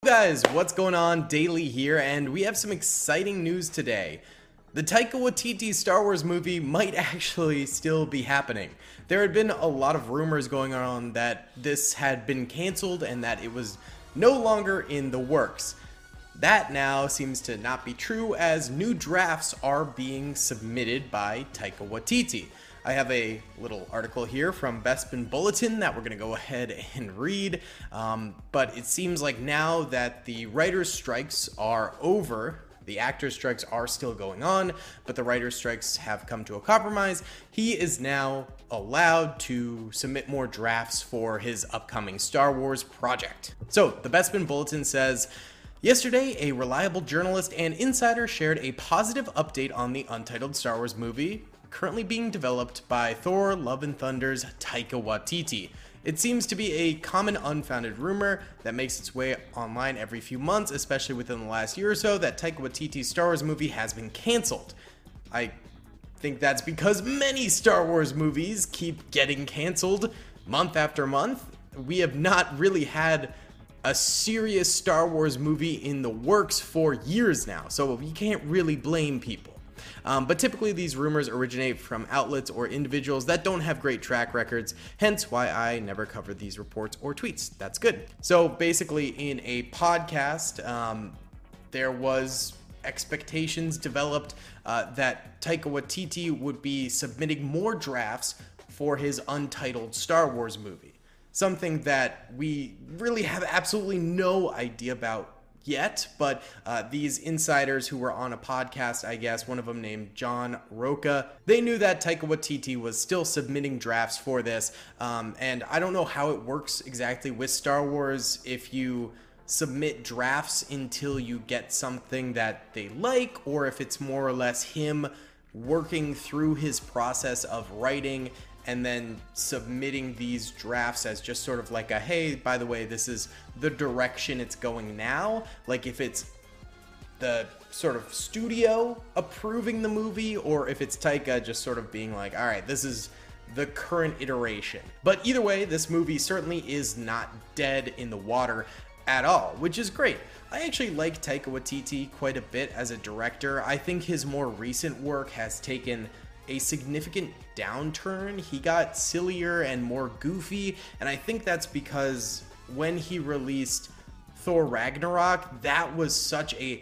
Guys, what's going on? Daily here, and we have some exciting news today. The Taika Waititi Star Wars movie might actually still be happening. There had been a lot of rumors going on that this had been canceled and that it was no longer in the works. That now seems to not be true, as new drafts are being submitted by Taika Waititi. I have a little article here from Bespin Bulletin that we're going to go ahead and read, but it seems like now that the writers' strikes are over, the actors' strikes are still going on, but the writers' strikes have come to a compromise. He is now allowed to submit more drafts for his upcoming Star Wars project. So, the Bespin Bulletin says, yesterday, a reliable journalist and insider shared a positive update on the untitled Star Wars movie currently being developed by Thor Love and Thunder's Taika Waititi. It seems to be a common unfounded rumor that makes its way online every few months, especially within the last year or so, that Taika Waititi's Star Wars movie has been canceled. I think that's because many Star Wars movies keep getting canceled month after month. We have not really had a serious Star Wars movie in the works for years now, so we can't really blame people. But typically these rumors originate from outlets or individuals that don't have great track records, hence why I never cover these reports or tweets. That's good. So basically in a podcast, there was expectations developed that Taika Waititi would be submitting more drafts for his untitled Star Wars movie. Something that we really have absolutely no idea about yet, but these insiders who were on a podcast, I guess, one of them named John Roca, they knew that Taika Waititi was still submitting drafts for this, and I don't know how it works exactly with Star Wars, if you submit drafts until you get something that they like, or if it's more or less him working through his process of writing and then submitting these drafts as just sort of like a, hey, by the way, this is the direction it's going now. Like if it's the sort of studio approving the movie, or if it's Taika just sort of being like, all right, this is the current iteration. But either way, this movie certainly is not dead in the water at all, which is great. I actually like Taika Waititi quite a bit as a director. I think his more recent work has taken a significant downturn. He got sillier and more goofy, and I think that's because when he released Thor Ragnarok, that was such a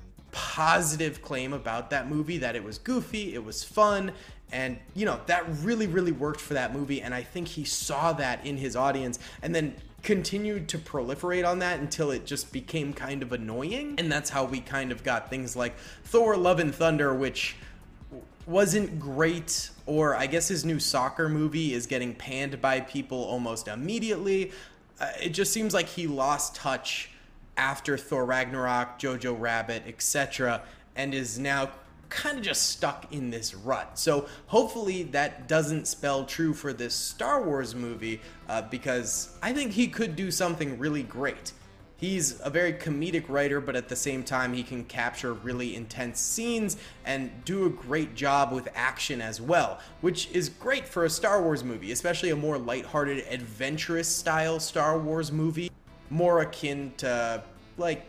positive claim about that movie, that it was goofy, it was fun, and you know, that really worked for that movie, and I think he saw that in his audience and then continued to proliferate on that until it just became kind of annoying. And that's how we kind of got things like Thor Love and Thunder, which wasn't great, or I guess his new soccer movie is getting panned by people almost immediately. It just seems like he lost touch after Thor Ragnarok, Jojo Rabbit, etc., and is now kind of just stuck in this rut. So hopefully that doesn't spell true for this Star Wars movie, because I think he could do something really great. He's a very comedic writer, but at the same time, he can capture really intense scenes and do a great job with action as well, which is great for a Star Wars movie, especially a more lighthearted, adventurous style Star Wars movie, more akin to like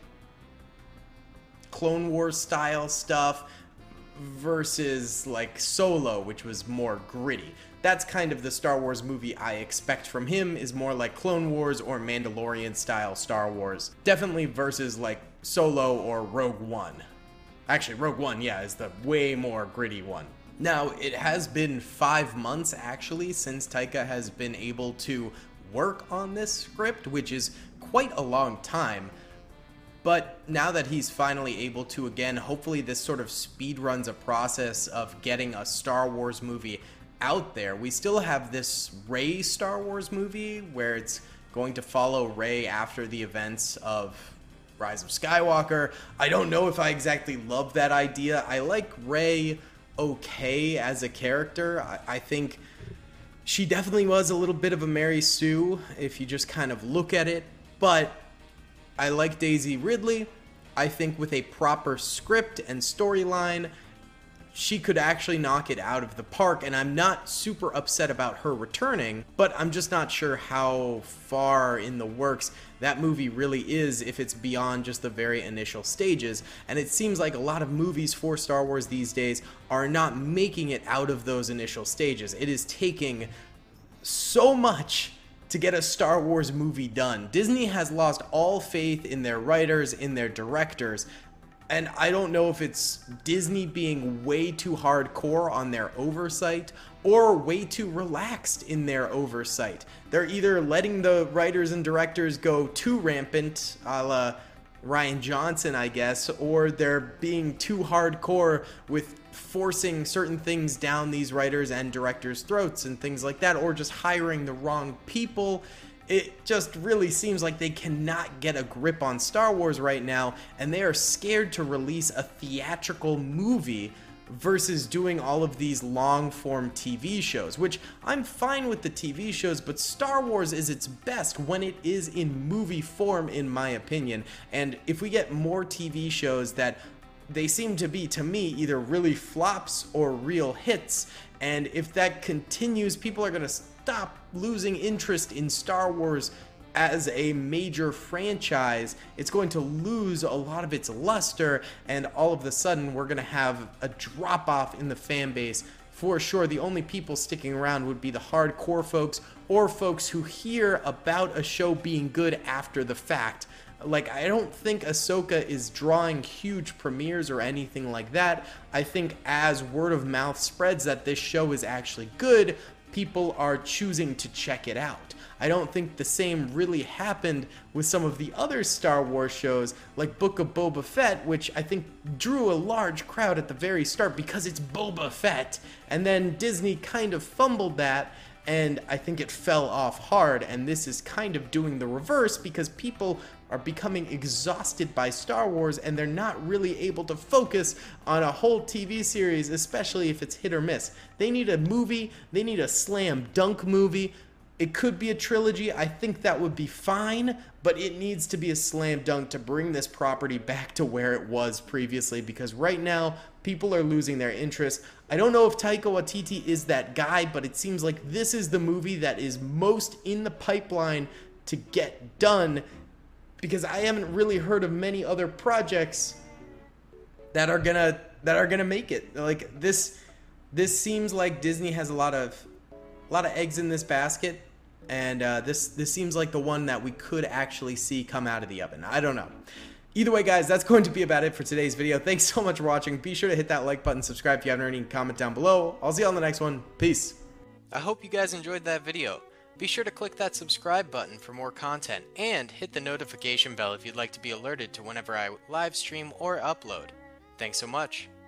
Clone Wars style stuff versus like Solo, which was more gritty. That's kind of the Star Wars movie I expect from him, is more like Clone Wars or Mandalorian style Star Wars. Definitely versus like Solo or Rogue One. Actually, Rogue One, yeah, is the way more gritty one. Now, it has been 5 months actually since Taika has been able to work on this script, which is quite a long time. But now that he's finally able to, again, hopefully this sort of speed runs a process of getting a Star Wars movie out there. We still have this Rey Star Wars movie where it's going to follow Rey after the events of Rise of Skywalker. I don't know if I exactly love that idea. I like Rey okay as a character. I think she definitely was a little bit of a Mary Sue if you just kind of look at it, but I like Daisy Ridley. I think with a proper script and storyline, she could actually knock it out of the park, and I'm not super upset about her returning, but I'm just not sure how far in the works that movie really is if it's beyond just the very initial stages. And it seems like a lot of movies for Star Wars these days are not making it out of those initial stages. It is taking so much to get a Star Wars movie done. Disney has lost all faith in their writers, in their directors, and I don't know if it's Disney being way too hardcore on their oversight or way too relaxed in their oversight. They're either letting the writers and directors go too rampant, a la Rian Johnson, I guess, or they're being too hardcore with forcing certain things down these writers and directors' throats and things like that, or just hiring the wrong people. It just really seems like they cannot get a grip on Star Wars right now, and they are scared to release a theatrical movie versus doing all of these long-form TV shows, which I'm fine with the TV shows, but Star Wars is its best when it is in movie form, in my opinion. And if we get more TV shows that they seem to be, to me, either really flops or real hits, and if that continues, people are going to stop losing interest in Star Wars as a major franchise. It's going to lose a lot of its luster, and all of a sudden we're going to have a drop-off in the fan base. For sure, the only people sticking around would be the hardcore folks or folks who hear about a show being good after the fact. Like, I don't think Ahsoka is drawing huge premieres or anything like that. I think as word of mouth spreads that this show is actually good, people are choosing to check it out. I don't think the same really happened with some of the other Star Wars shows, like Book of Boba Fett, which I think drew a large crowd at the very start because it's Boba Fett, and then Disney kind of fumbled that, and I think it fell off hard, and this is kind of doing the reverse because people are becoming exhausted by Star Wars and they're not really able to focus on a whole TV series, especially if it's hit or miss. They need a movie, they need a slam dunk movie. It could be a trilogy, I think that would be fine, but it needs to be a slam dunk to bring this property back to where it was previously, because right now, people are losing their interest. I don't know if Taika Waititi is that guy, but it seems like this is the movie that is most in the pipeline to get done, because I haven't really heard of many other projects that are gonna make it. Like this seems like Disney has a lot of eggs in this basket, and this seems like the one that we could actually see come out of the oven. I don't know. Either way, guys, that's going to be about it for today's video. Thanks so much for watching. Be sure to hit that like button, subscribe if you haven't already, comment down below. I'll see you on the next one. Peace. I hope you guys enjoyed that video. Be sure to click that subscribe button for more content, and hit the notification bell if you'd like to be alerted to whenever I live stream or upload. Thanks so much.